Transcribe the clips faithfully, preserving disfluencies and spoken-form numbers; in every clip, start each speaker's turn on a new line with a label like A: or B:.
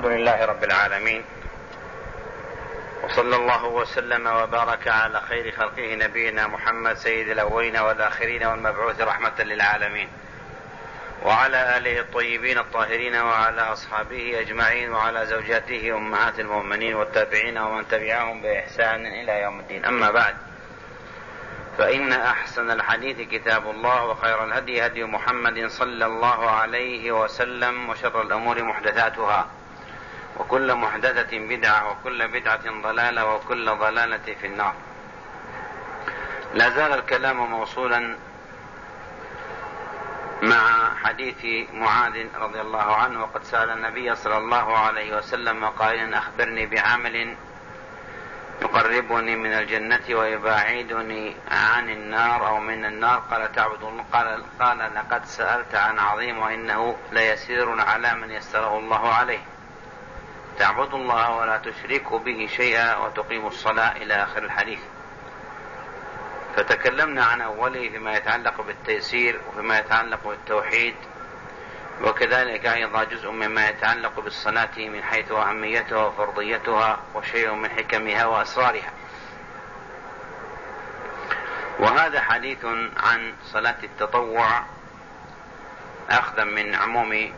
A: الحمد لله رب العالمين، وصلى الله وسلم وبارك على خير خلقه نبينا محمد سيد الأولين والآخرين والمبعوث رحمة للعالمين، وعلى آله الطيبين الطاهرين وعلى أصحابه أجمعين وعلى زوجاته أمهات المؤمنين والتابعين ومن تبعهم بإحسان إلى يوم الدين. أما بعد، فإن أحسن الحديث كتاب الله، وخير الهدي هدي محمد صلى الله عليه وسلم، وشر الأمور محدثاتها، وكل محدثة بدعة، وكل بدعة ضلالة، وكل ضلالة في النار. لا زال الكلام موصولا مع حديث معاذ رضي الله عنه، وقد سأل النبي صلى الله عليه وسلم قائلا: أخبرني بعمل يقربني من الجنة ويباعدني عن النار أو من النار. قال: تعبد الله. قال, قال لقد سألت عن عظيم، وإنه ليسير على من يسره الله عليه. تعبد الله ولا تشرك به شيئا وتقيم الصلاة، إلى آخر الحديث. فتكلمنا عن أوله فيما يتعلق بالتيسير وفيما يتعلق بالتوحيد، وكذلك أيضا جزء مما يتعلق بالصلاة من حيث أهميتها وفرضيتها وشيء من حكمها وأسرارها. وهذا حديث عن صلاة التطوع أخذا من عموم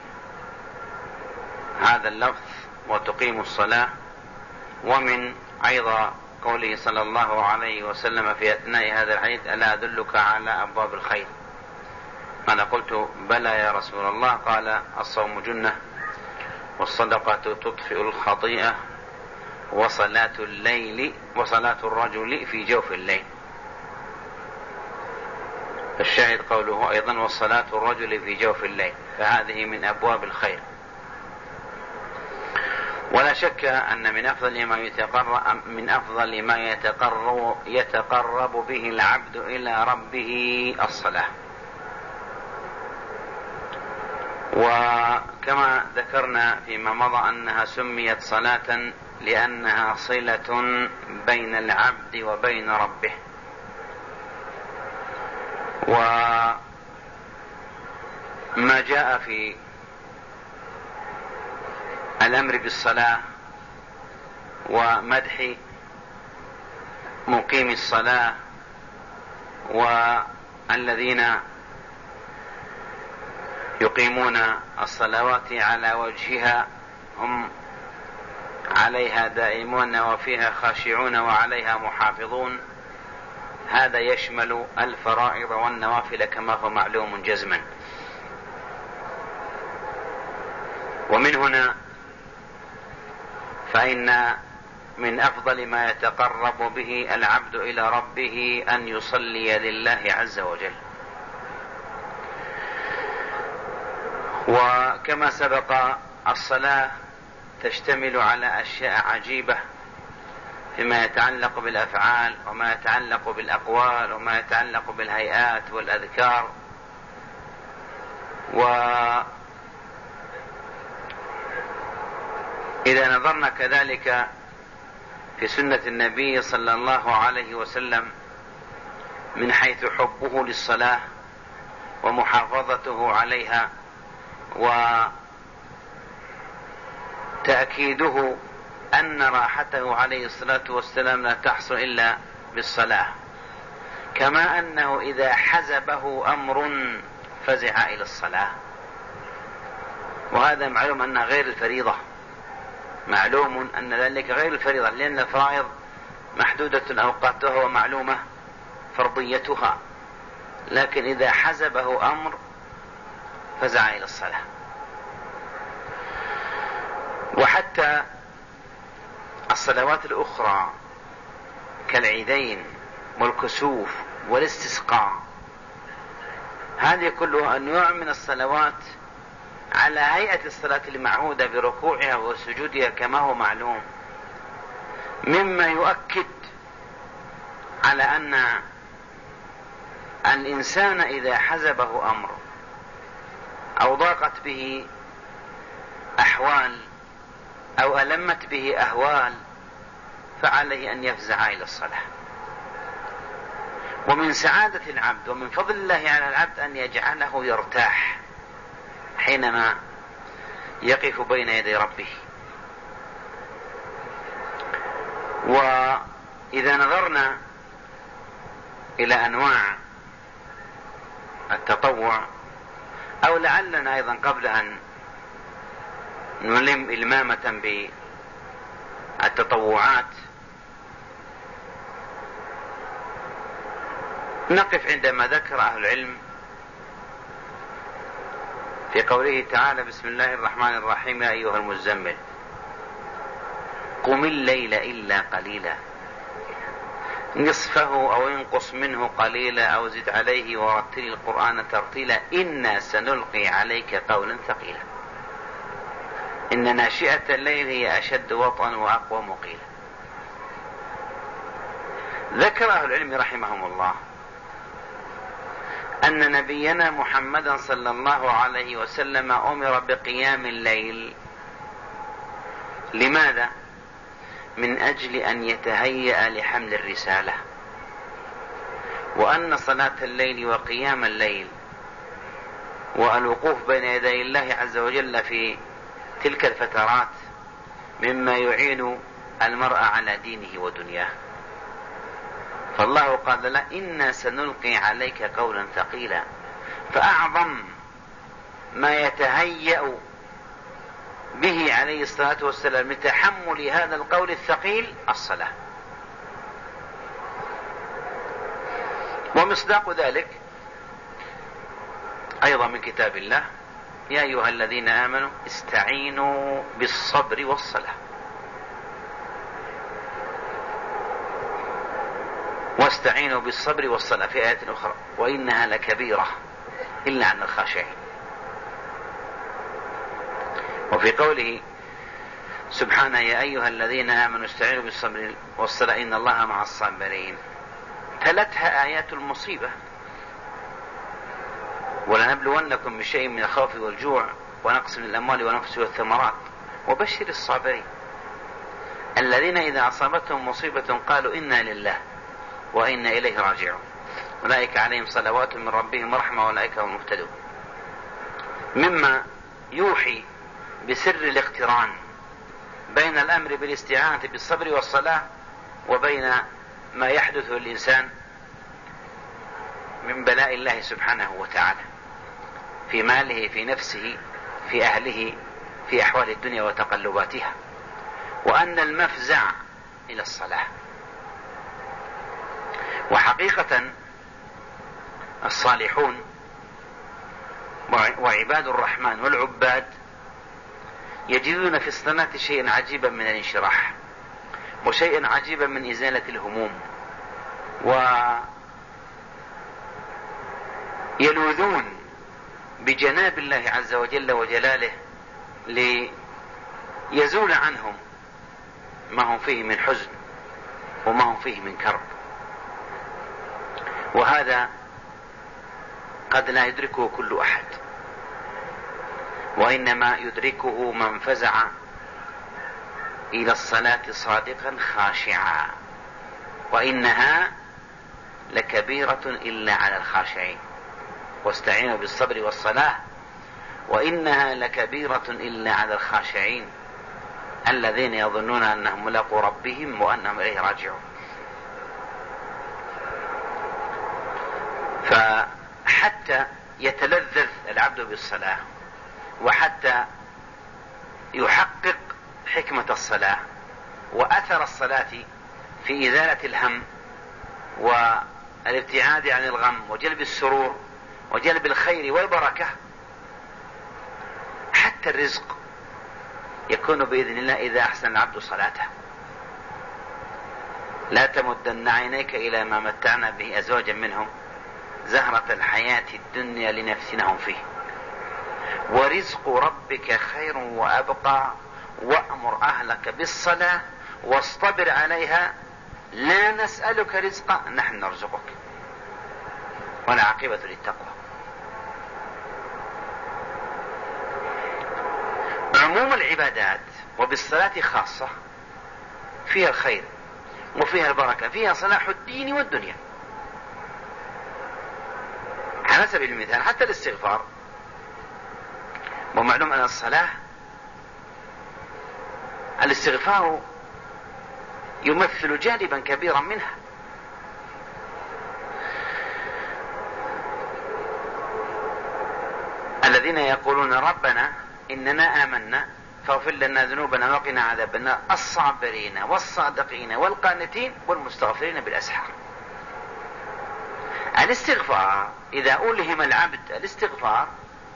A: هذا اللفظ وتقيم الصلاة، ومن أيضا قوله صلى الله عليه وسلم في أثناء هذا الحديث: ألا أدلك على أبواب الخير؟ أنا قلت: بلى يا رسول الله. قال: الصوم جنة، والصدقة تطفئ الخطيئة، وصلاة الليل وصلاة الرجل في جوف الليل. الشاهد قوله أيضا: وصلاة الرجل في جوف الليل، فهذه من أبواب الخير. ولا شك أن من أفضل ما يتقرب من أفضل ما يتقرب يتقرب به العبد إلى ربه الصلاة. وكما ذكرنا فيما مضى أنها سميت صلاة لأنها صلة بين العبد وبين ربه. وما جاء في الأمر بالصلاة ومدح مقيم الصلاة والذين يقيمون الصلوات على وجهها هم عليها دائمون وفيها خاشعون وعليها محافظون، هذا يشمل الفرائض والنوافل كما هو معلوم جزما. ومن هنا فإن من أفضل ما يتقرب به العبد إلى ربه أن يصلي لله عز وجل. وكما سبق، الصلاة تشتمل على أشياء عجيبة فيما يتعلق بالأفعال وما يتعلق بالأقوال وما يتعلق بالهيئات والأذكار. وإذا نظرنا كذلك في سنة النبي صلى الله عليه وسلم من حيث حبه للصلاة ومحافظته عليها وتأكيده أن راحته عليه الصلاة والسلام لا تحصل إلا بالصلاة، كما أنه إذا حزبه أمر فزع إلى الصلاة. وهذا معلوم أنها غير الفريضة، معلوم أن ذلك غير الفريضة، لأن الفرائض محدودة أوقاتها ومعلومة فرضيتها، لكن إذا حزبه أمر فزع إلى الصلاة. وحتى الصلوات الأخرى كالعيدين والكسوف والاستسقاء، هذه كلها أنواع من الصلوات على هيئة الصلاة المعهودة بركوعها وسجودها كما هو معلوم، مما يؤكد على أن الإنسان إذا حزبه أمر أو ضاقت به أحوال أو ألمت به أهوال فعليه أن يفزع إلى الصلاة. ومن سعادة العبد ومن فضل الله على العبد أن يجعله يرتاح حينما يقف بين يدي ربه، وإذا نظرنا إلى أنواع التطوع، أو لعلنا أيضا قبل أن نلم إلمامة بالتطوعات نقف عندما ذكر أهل العلم في قوله تعالى: بسم الله الرحمن الرحيم، يا أيها المزمل قم الليل إلا قليلا نصفه أو انقص منه قليلا أو زد عليه ورتل القرآن ترتيلا إنا سنلقي عليك قولا ثقيلا إن ناشئة الليل هي أشد وطئا وأقوى مقيلا. ذكر أهل العلم رحمهم الله أن نبينا محمدا صلى الله عليه وسلم أمر بقيام الليل. لماذا؟ من أجل أن يتهيأ لحمل الرسالة، وأن صلاة الليل وقيام الليل والوقوف بين يدي الله عز وجل في تلك الفترات مما يعين المرء على دينه ودنياه. فالله قال له: إنا سنلقي عليك قولا ثقيلا. فأعظم ما يتهيأ به عليه الصلاة والسلام لتحمل هذا القول الثقيل الصلاة. ومصداق ذلك أيضا من كتاب الله: يا أيها الذين آمنوا استعينوا بالصبر والصلاة. واستعينوا بالصبر والصلاة في آية أخرى: وإنها لكبيرة إلا عن الخاشعين. وفي قوله سبحانه: يا أيها الذين آمنوا استعينوا بالصبر والصلاة إن الله مع الصابرين. تلتها آيات المصيبة: ولنبلونكم بشيء من الخوف والجوع ونقص من الأموال والأنفس والثمرات وبشر الصابرين الذين إذا أصابتهم مصيبة قالوا إنا لله وإنا إليه راجعون أولئك عليهم صلوات من ربهم ورحمة وأولئك هم المهتدون. مما يوحي بسر الاقتران بين الأمر بالاستعانة بالصبر والصلاة وبين ما يحدث للإنسان من بلاء الله سبحانه وتعالى في ماله، في نفسه، في أهله، في أحوال الدنيا وتقلباتها، وأن المفزع إلى الصلاة. وحقيقة الصالحون وعباد الرحمن والعباد يجدون في الصلاة شيئا عجيبا من الانشراح، وشيئا عجيبا من إزالة الهموم، ويلوذون بجناب الله عز وجل وجلاله ليزول عنهم ما هم فيه من حزن وما هم فيه من كرب. وهذا قد لا يدركه كل أحد، وإنما يدركه من فزع إلى الصلاة صادقا خاشعا، وإنها لكبيرة إلا على الخاشعين. واستعينوا بالصبر والصلاة وإنها لكبيرة إلا على الخاشعين الذين يظنون أنهم ملاقو ربهم وأنهم إليه راجعون. فحتى يتلذذ العبد بالصلاة، وحتى يحقق حكمة الصلاة وأثر الصلاة في إزالة الهم والابتعاد عن الغم وجلب السرور وجلب الخير والبركة، حتى الرزق يكون بإذن الله إذا أحسن العبد صلاته. لا تمدن عينيك إلى ما متعنا به أزواجا منهم زهرة الحياة الدنيا لنفتنهم فيه ورزق ربك خير وأبقى وأمر أهلك بالصلاة واصطبر عليها لا نسألك رزقا نحن نرزقك والعاقبة للتقوى. عموم العبادات وبالصلاة خاصة فيها الخير وفيها البركة، فيها صلاح الدين والدنيا. على سبيل المثال حتى الاستغفار، ومعلوم أن الصلاة الاستغفار يمثل جانبا كبيرا منها. الذين يقولون ربنا إننا آمنا فاغفر لنا ذنوبنا وقنا عذاب النار، الصابرين والصادقين والقانتين والمستغفرين بالأسحار. الاستغفار إذا ألهم العبد الاستغفار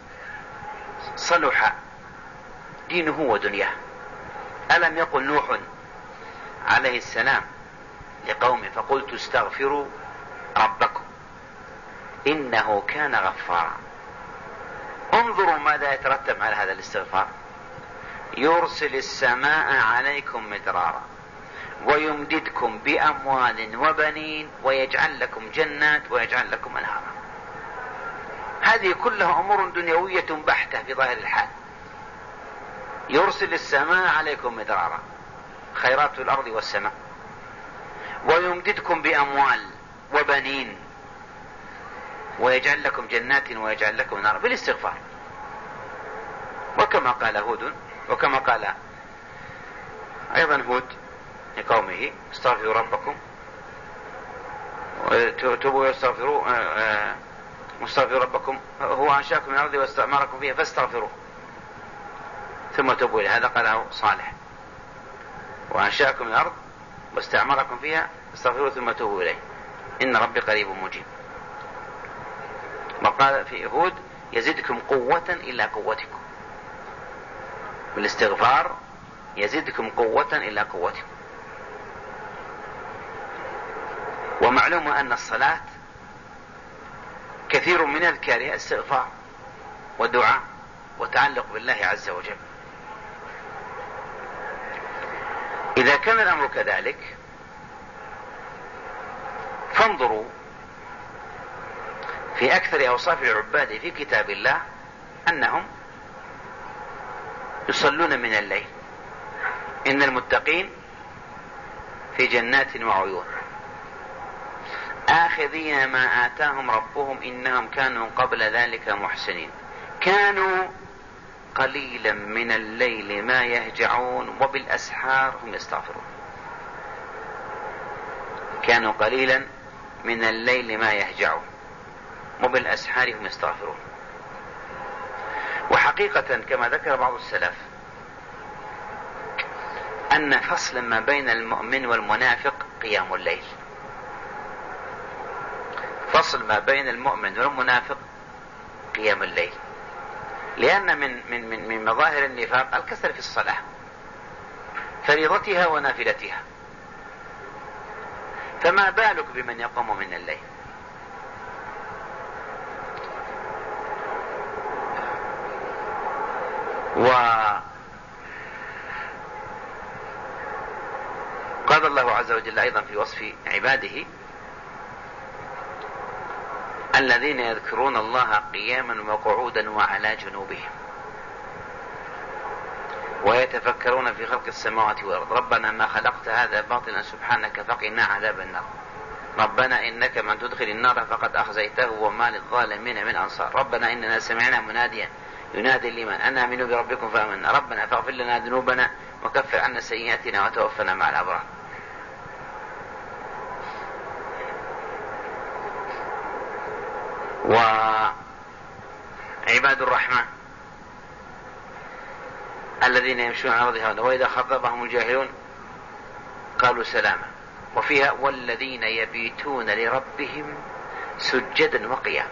A: صلح دينه ودنياه. ألم يقل نوح عليه السلام لقومه فقلت استغفروا ربكم إنه كان غفارا. انظروا ماذا يترتب على هذا الاستغفار: يرسل السماء عليكم مدرارا ويمددكم بأموال وبنين ويجعل لكم جنات ويجعل لكم أنهارا. هذه كلها أمور دنيوية بحتة في ظاهر الحال. يرسل السماء عليكم مدرارا، خيرات الأرض والسماء، ويمددكم بأموال وبنين ويجعل لكم جنات ويجعل لكم نار بالاستغفار. وكما قال هود، وكما قال أيضا هود لقومه استغفروا ربكم وتوبوا واستغفروا مستغفروا ربكم هو أنشأكم من الأرض واستعمركم فيها فاستغفروه ثم توبوا إليه. هذا قاله صالح: وأنشأكم من الأرض واستعمركم فيها فاستغفروه ثم توبوا إليه إن ربي قريب مجيب. وقال في هود: يزدكم قوة إلى قوتكم. بالاستغفار يزدكم قوة إلى قوتكم. ومعلوم أن الصلاة كثير من أذكارها استغفار ودعاء وتعلق بالله عز وجل. إذا كان الأمر كذلك فانظروا في أكثر أوصاف العباد في كتاب الله أنهم يصلون من الليل. إن المتقين في جنات وعيون آخذين ما آتاهم ربهم إنهم كانوا قبل ذلك محسنين كانوا قليلا من الليل ما يهجعون وبالأسحار هم يستغفرون. كانوا قليلا من الليل ما يهجعون وبالأسحار هم يستغفرون. وحقيقة كما ذكر بعض السلف أن فصل ما بين المؤمن والمنافق قيام الليل. فصل ما بين المؤمن والمنافق قيام الليل، لأن من من من, من مظاهر النفاق الكسل في الصلاة فريضتها ونافلتها، فما بالك بمن يقوم من الليل؟ وقال الله عز وجل أيضا في وصف عباده: الذين يذكرون الله قياما وقعودا وعلى جنوبهم ويتفكرون في خلق السماوات والأرض ربنا ما خلقت هذا باطلا سبحانك فقنا عذاب النار ربنا إنك من تدخل النار فقد أخزيته وما للظالمين من أنصار ربنا إننا سمعنا مناديا ينادي لمن أن آمنوا بربكم فآمنا ربنا فاغفر لنا ذنوبنا وكفر عنا سيئاتنا وتوفنا مع الأبرار. وعباد الرحمن الذين يمشون على الأرض هونا وإذا خاطبهم الجاهلون قالوا سلاما. وفيها: والذين يبيتون لربهم سجدا وقياما.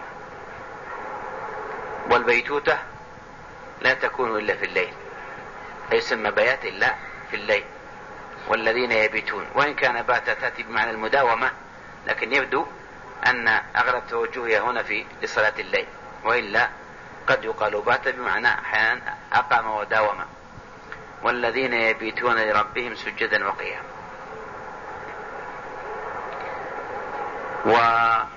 A: والبيتوتة لا تكون إلا في الليل، يسمى بيات إلا في الليل. والذين يبيتون، وإن كان بات تأتي بمعنى المداومة، لكن يبدو أن أغلب توجهها هنا في لصلاة الليل، وإلا قد يقال بات بمعنى أحيانا أقام وداوم. والذين يبيتون لربهم سجدا وقياما. وفي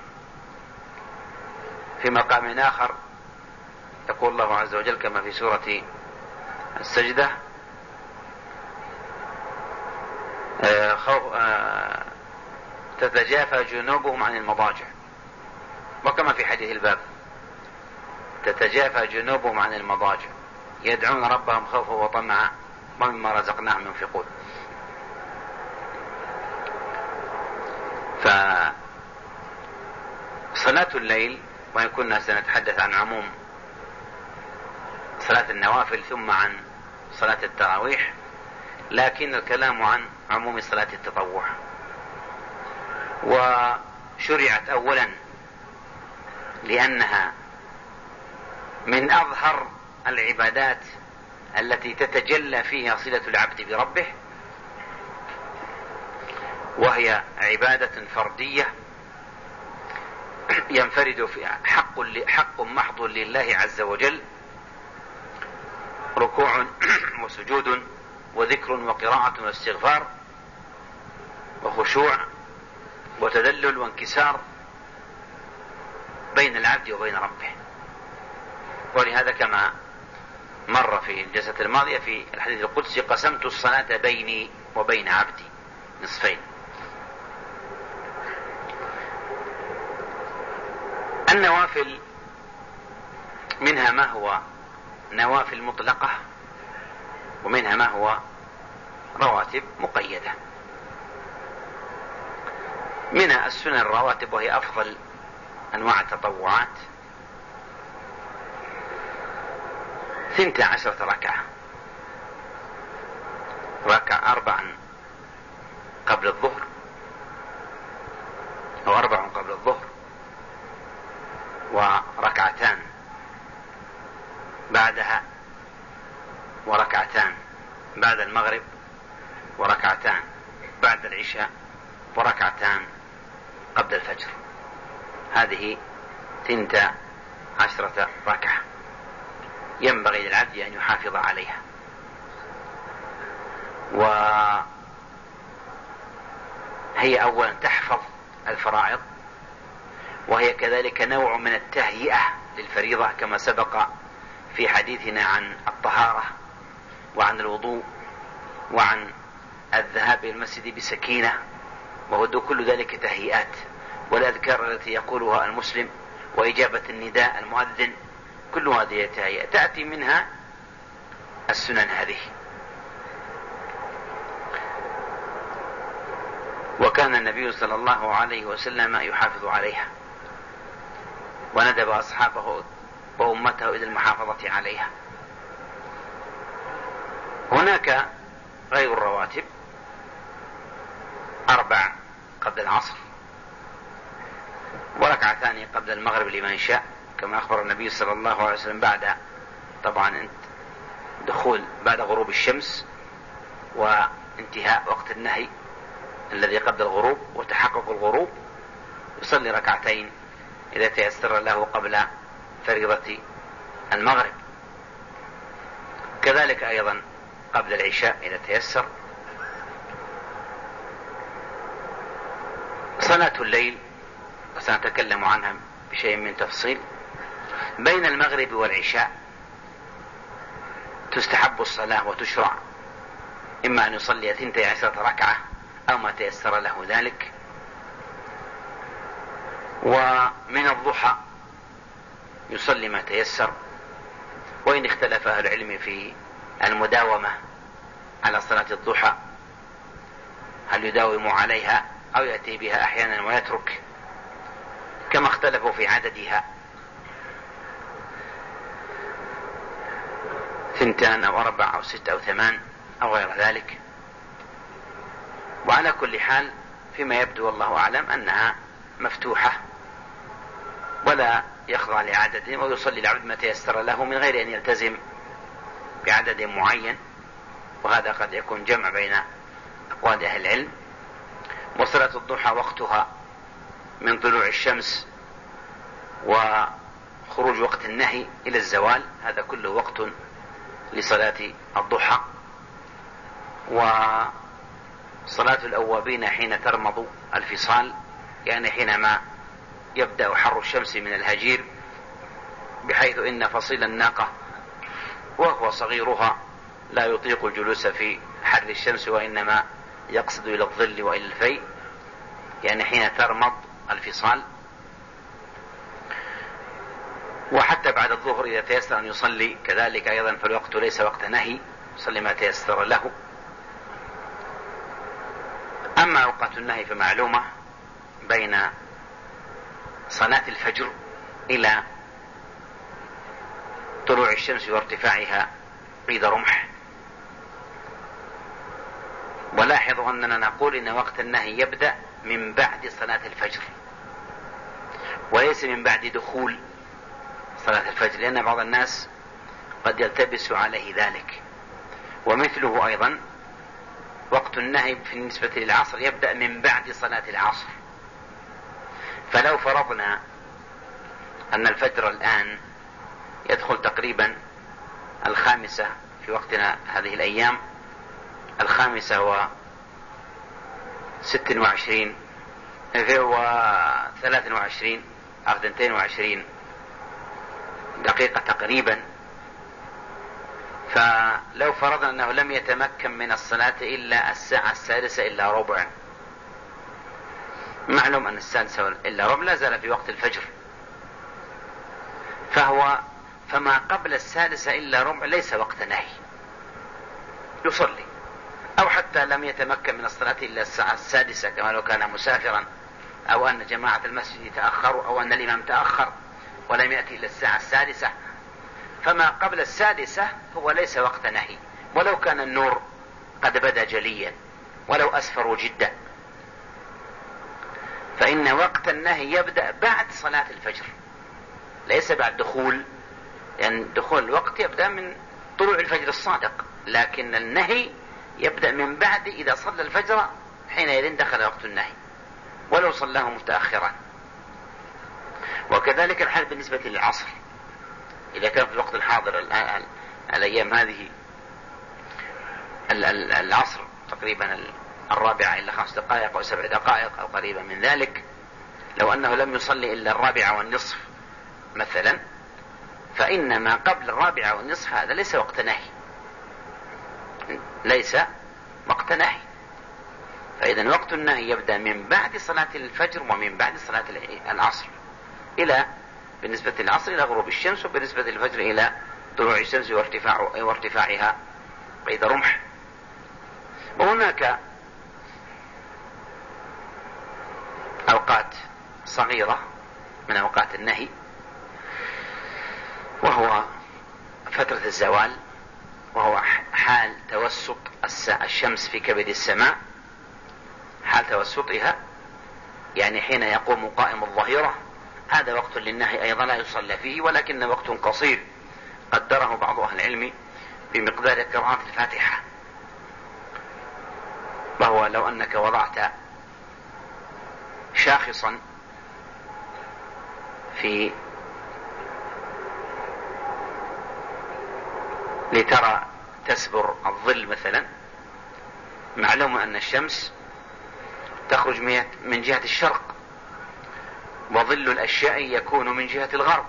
A: مقام آخر يقول الله عز وجل كما في سورة السجدة: تتجافى جنوبهم عن المضاجع. وكما في حديث الباب: تتجافى جنوبهم عن المضاجع يدعون ربهم خوفا وطمعا ومما رزقناهم ينفقون. فصلاة الليل، وإن كنا سنتحدث عن عموم صلاة النوافل ثم عن صلاة التراويح، لكن الكلام عن عموم صلاة التطوع. وشرعت أولا لأنها من أظهر العبادات التي تتجلى فيها صلة العبد بربه، وهي عبادة فردية ينفرد فيها حق, حق محض لله عز وجل، ركوع وسجود وذكر وقراءة واستغفار وخشوع وتذلل وانكسار بين العبد وبين ربه. ولهذا كما مر في الجلسة الماضية في الحديث القدسي: قسمت الصلاة بيني وبين عبدي نصفين. النوافل منها ما هو نوافل مطلقة، ومنها ما هو رواتب مقيدة. منها السنن الرواتب، وهي أفضل أنواع التطوعات، ثنتا عشرة ركعة، ركع أربعا قبل الظهر أو أربع قبل الظهر، وركعتان بعدها، وركعتان بعد المغرب، وركعتان بعد العشاء، وركعتان قبل الفجر. هذه ثنتا عشرة ركعة ينبغي للعبد أن يحافظ عليها. وهي أولا تحفظ الفرائض، وهي كذلك نوع من التهيئة للفريضة، كما سبق في حديثنا عن الطهارة وعن الوضوء وعن الذهاب إلى المسجد بسكينة، وهو كل ذلك تهيئات. والأذكار التي يقولها المسلم وإجابة النداء المؤذن، كل هذه تهيئة تأتي منها السنن هذه. وكان النبي صلى الله عليه وسلم يحافظ عليها، وندب أصحابه وأمته إلى المحافظة عليها. هناك غير الرواتب: أربع قبل العصر، وركعتان قبل المغرب لمن شاء، كما أخبر النبي صلى الله عليه وسلم بعد طبعا دخول بعد غروب الشمس وانتهاء وقت النهي الذي قبل الغروب وتحقق الغروب، يصلي ركعتين إذا تيسر له قبل فريضة المغرب، كذلك أيضا قبل العشاء إذا تيسر. صلاة الليل وسنتكلم عنها بشيء من تفصيل. بين المغرب والعشاء تستحب الصلاة وتشرع، إما أن يصلي ثنتي عشرة ركعة أو ما تيسر له ذلك. ومن الضحى يصلي ما تيسر، وإن اختلف أهل العلم في المداومة على صلاة الضحى، هل يداوم عليها أو يأتي بها أحيانا ويترك، كما اختلفوا في عددها، ثنتان أو أربع أو ست أو ثمان أو غير ذلك. وعلى كل حال فيما يبدو والله أعلم أنها مفتوحة ولا يخضع لعدد، ويصلي العبد ما تيسر له من غير أن يلتزم بعدد معين، وهذا قد يكون جمع بين أقوال أهل العلم. وصلاة الضحى وقتها من طلوع الشمس وخروج وقت النهي إلى الزوال، هذا كله وقت لصلاة الضحى. وصلاة الأوابين حين ترمض الفصال، يعني حينما يبدأ حر الشمس من الهجير، بحيث إن فصيل الناقة وهو صغيرها لا يطيق الجلوس في حر الشمس، وإنما يقصد إلى الظل وإلى الفيء، يعني حين ترمض الفصال. وحتى بعد الظهر إذا تيسر أن يصلي كذلك أيضا، فالوقت ليس وقت نهي، يصلي ما تيسر له. أما أوقات النهي فمعلومة، بين صلاة الفجر إلى طلوع الشمس وارتفاعها قيد رمح. ولاحظوا أننا نقول إن وقت النهي يبدأ من بعد صلاة الفجر وليس من بعد دخول صلاة الفجر، لأن بعض الناس قد يلتبس عليه ذلك. ومثله أيضا وقت النهي بالنسبة للعصر يبدأ من بعد صلاة العصر. فلو فرضنا أن الفجر الآن يدخل تقريبا الخامسة في وقتنا هذه الأيام، الخامسة وست وعشرين وثلاث وعشرين أو اثنتين وعشرين دقيقة تقريبا، فلو فرضنا أنه لم يتمكن من الصلاة إلا الساعة السادسة إلا ربع، معلوم أن السادسة إلا ربع لا زال في وقت الفجر، فهو فما قبل السادسة إلا ربع ليس وقت نهي، يصلي. أو حتى لم يتمكن من الصلاة إلا الساعة السادسة كما لو كان مسافرا، أو أن جماعة المسجد تأخروا، أو أن الإمام تأخر ولم يأتي إلا الساعة السادسة، فما قبل السادسة هو ليس وقت نهي، ولو كان النور قد بدا جليا ولو أسفروا جدا، فإن وقت النهي يبدأ بعد صلاة الفجر ليس بعد دخول، لأن يعني دخول الوقت يبدأ من طلوع الفجر الصادق، لكن النهي يبدأ من بعد إذا صلى الفجر حينئذ دخل وقت النهي ولو صلاه متأخرا. وكذلك الحال بالنسبة للعصر، إذا كان في الوقت الحاضر الأيام هذه العصر تقريبا الرابعة إلا خمس دقائق أو سبع دقائق أو قريبا من ذلك، لو أنه لم يصلي إلا الرابعة والنصف مثلا، فإن ما قبل الرابعة والنصف هذا ليس وقت نهي، ليس وقت نهي. فإذا وقت النهي يبدأ من بعد صلاة الفجر ومن بعد صلاة العصر إلى بالنسبة للعصر إلى غروب الشمس، وبالنسبة للفجر إلى طلوع الشمس وارتفاع وارتفاعها قيد رمح. وهناك أوقات صغيرة من أوقات النهي، وهو فترة الزوال، وهو حال توسط الشمس في كبد السماء، حال توسطها يعني حين يقوم قائم الظهيرة، هذا وقت للنهي أيضا لا يصلى فيه، ولكن وقت قصير قدره بعض أهل العلم بمقدار قراءة الفاتحة. وهو لو أنك وضعت شاخصا في لترى تسبر الظل مثلا، معلوم أن الشمس تخرج من جهة الشرق، وظل الأشياء يكون من جهة الغرب،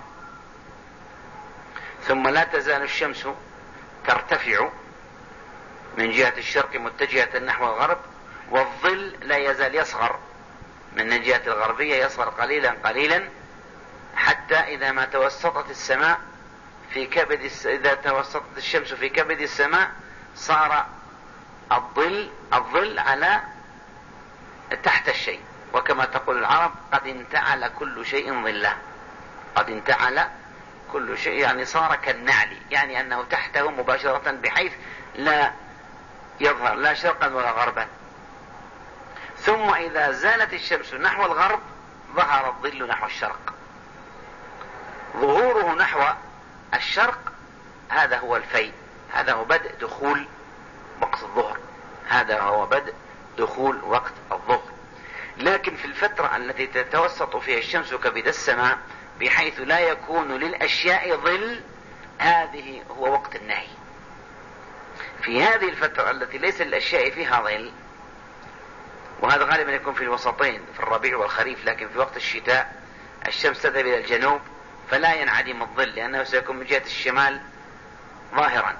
A: ثم لا تزال الشمس ترتفع من جهة الشرق متجهة نحو الغرب، والظل لا يزال يصغر من الجهة الغربية، يصغر قليلا قليلا حتى إذا ما توسطت السماء في كبد إذا توسطت الشمس في كبد السماء صار الظل الظل على تحت الشيء، وكما تقول العرب قد انتعل كل شيء ظله، قد انتعل كل شيء يعني صار كالنعل، يعني أنه تحته مباشرة بحيث لا يظهر لا شرقا ولا غربا. ثم إذا زالت الشمس نحو الغرب ظهر الظل نحو الشرق. ظهوره نحو الشرق هذا هو الفي، هذا هو بدء دخول وقت الظهر، هذا هو بدء دخول وقت الظهر. لكن في الفترة التي تتوسط فيها الشمس كبد السماء بحيث لا يكون للأشياء ظل، هذه هو وقت النهي. في هذه الفترة التي ليس للأشياء فيها ظل، وهذا غالبا يكون في الوسطين في الربيع والخريف، لكن في وقت الشتاء الشمس تذهب إلى الجنوب فلا ينعدم الظل، لأنه سيكون من جهة الشمال ظاهرا،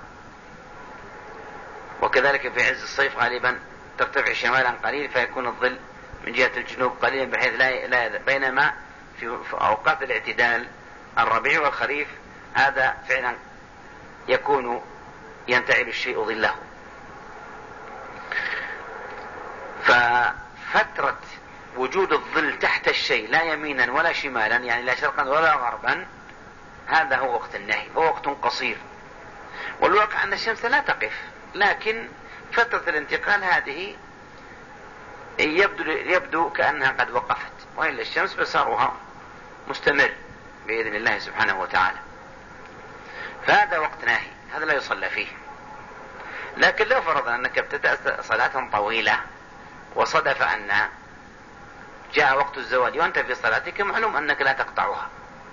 A: وكذلك في عز الصيف غالبا ترتفع شمالا قليل فيكون الظل من جهة الجنوب قليلا بحيث لا, لا بينما في أوقات الاعتدال الربيع والخريف هذا فعلا يكون ينتعل الشيء ظله. ففترة وجود الظل تحت الشيء لا يمينا ولا شمالا، يعني لا شرقا ولا غربا، هذا هو وقت النهي، هو وقت قصير. والواقع أن الشمس لا تقف، لكن فترة الانتقال هذه يبدو, يبدو كأنها قد وقفت، وإلا الشمس مسارها مستمر بإذن الله سبحانه وتعالى. فهذا وقت ناهي، هذا لا يصلى فيه. لكن لو فرضنا أنك ابتدأت صلاة طويلة وصدف أن جاء وقت الزواج وأنت في صلاتك، معلوم أنك لا تقطعها.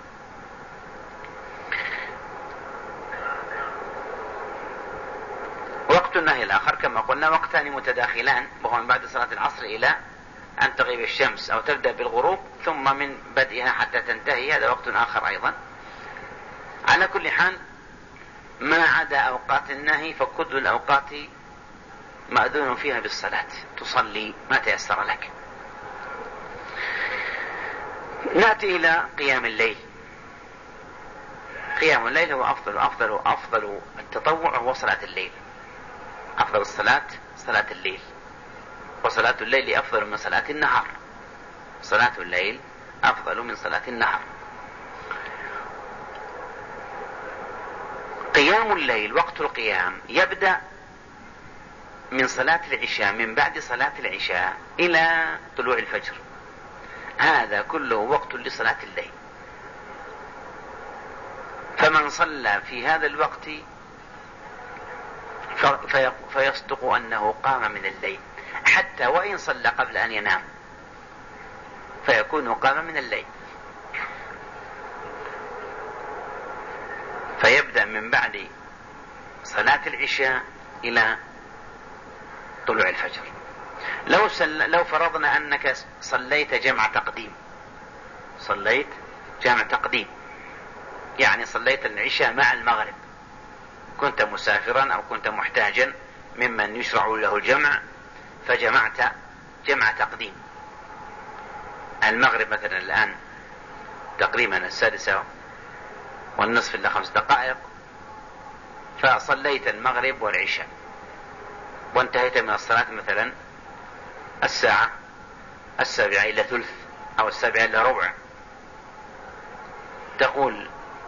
A: وقت النهي الآخر كما قلنا وقتان متداخلان، وهو من بعد صلاة العصر إلى أن تغيب الشمس أو تبدأ بالغروب، ثم من بدئها حتى تنتهي، هذا وقت آخر أيضا. على كل حال ما عدا أوقات النهي فكل الأوقات مأذون فيها بالصلاة، تصلي ما تيسر لك. نأتي إلى قيام الليل. قيام الليل هو أفضل أفضل أفضل التطوع، هو صلاة الليل. أفضل الصلاة صلاة الليل، وصلاة الليل أفضل من صلاة النهار. صلاة الليل أفضل من صلاة النهار. قيام الليل، وقت القيام يبدأ من صلاة العشاء، من بعد صلاة العشاء إلى طلوع الفجر، هذا كله وقت لصلاة الليل. فمن صلى في هذا الوقت فيصدق أنه قام من الليل، حتى وإن صلى قبل أن ينام فيكون قام من الليل. فيبدأ من بعد صلاة العشاء إلى طلوع الفجر. لو, لو فرضنا أنك صليت جمع تقديم، صليت جمع تقديم يعني صليت العشاء مع المغرب، كنت مسافرا أو كنت محتاجا ممن يشرع له الجمع، فجمعت جمع تقديم. المغرب مثلا الآن تقريبا السادسة والنصف إلى خمس دقائق، فصليت المغرب والعشاء وانتهيت من الصلاة مثلا الساعة السابعة إلى ثلث أو السابعة إلى ربع، تقول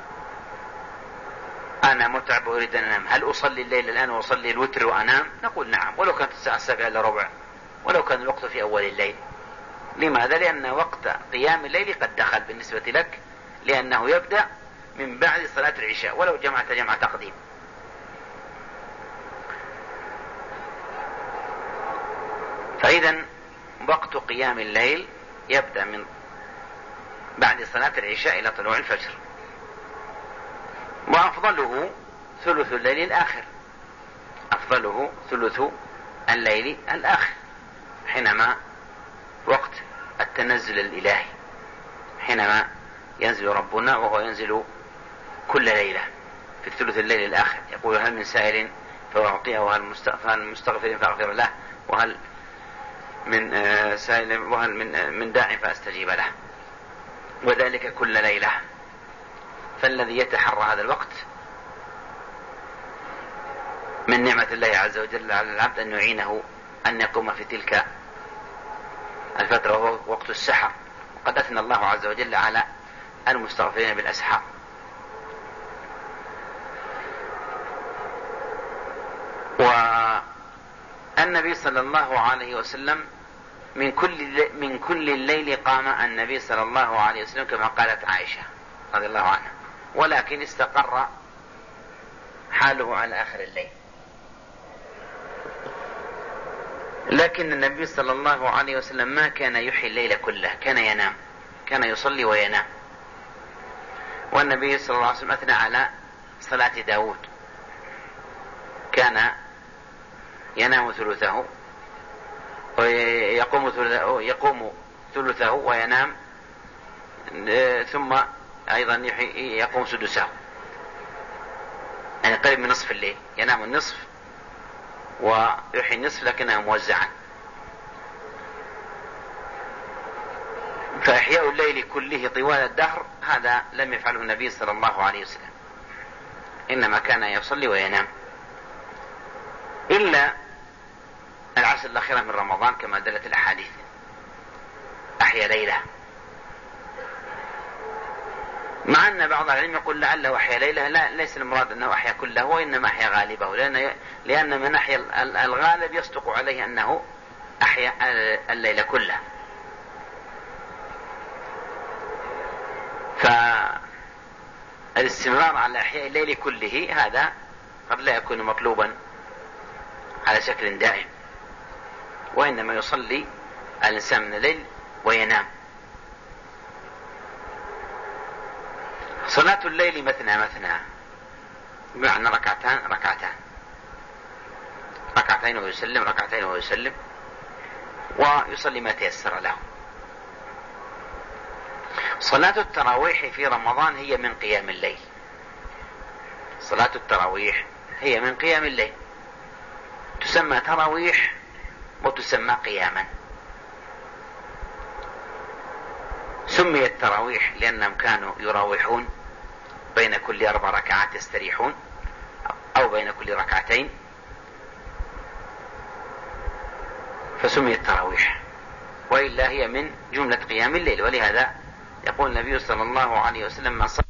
A: أنا متعب وأريد أن أنام، هل أصلي الليل الآن وأصلي الوتر وأنام؟ نقول نعم، ولو كانت الساعة السابعة إلى ربع، ولو كان الوقت في أول الليل. لماذا؟ لأن وقت قيام الليل قد دخل بالنسبة لك، لأنه يبدأ من بعد صلاة العشاء ولو جمعت جمع تقديم. فإذا وقت قيام الليل يبدأ من بعد صلاة العشاء إلى طلوع الفجر، وأفضله ثلث الليل الآخر، أفضله ثلث الليل الآخر، حينما وقت التنزل الإلهي، حينما ينزل ربنا، وهو ينزل كل ليلة في الثلث الليل الآخر، يقول هل من سائل فأعطيه، وهل من مستغفر فأغفر له، وهل من سائل وهل من من داع فأستجيب له، وذلك كل ليلة. فالذي يتحرى هذا الوقت من نعمة الله عز وجل على العبد أن يعينه أن يقوم في تلك الفترة، وهو وقت السحر، وقد أثنى الله عز وجل على المستغفرين بالأسحار. والنبي صلى الله عليه وسلم من كل من كل الليل قام النبي صلى الله عليه وسلم كما قالت عائشة رضي الله عنها، ولكن استقر حاله على آخر الليل. لكن النبي صلى الله عليه وسلم ما كان يحيي الليل كله، كان ينام، كان يصلي وينام. والنبي صلى الله عليه وسلم أثنى على صلاة داود، كان ينام ثلثه ويقوم ثلثه, يقوم ثلثه وينام، ثم أيضا يقوم سدسه، يعني قريب من نصف الليل، ينام النصف ويحيي النصف لكنه موزعا. فإحياء الليل كله طوال الدهر هذا لم يفعله النبي صلى الله عليه وسلم، إنما كان يصلي وينام، إلا العشر الأخيرة من رمضان كما دلت الأحاديث. أحيا ليلة، مع أن بعض العلم يقول لعله أحيا ليلة، لا، ليس المراد أنه أحيا كله وإنما أحيا غالبه، لأن, لأن من أحيا الغالب يصدق عليه أنه أحيا الليل كله. فالاستمرار على إحياء الليل كله هذا قد لا يكون مطلوبا على شكل دائم، وإنما يصلي الإنسان من الليل وينام. صلاة الليل مثنى مثنى، بمعنى ركعتان ركعتان، ركعتين ويسلم، ركعتين ويسلم، ويصلي ما تيسر له. صلاة التراويح في رمضان هي من قيام الليل، صلاة التراويح هي من قيام الليل، تسمى تراويح وتسمى قياما. سميت تراويح لأنهم كانوا يراوحون بين كل أربع ركعات يستريحون، أو بين كل ركعتين، فسميت تراويح، وإلا هي من جملة قيام الليل. ولهذا يقول النبي صلى الله عليه وسلم: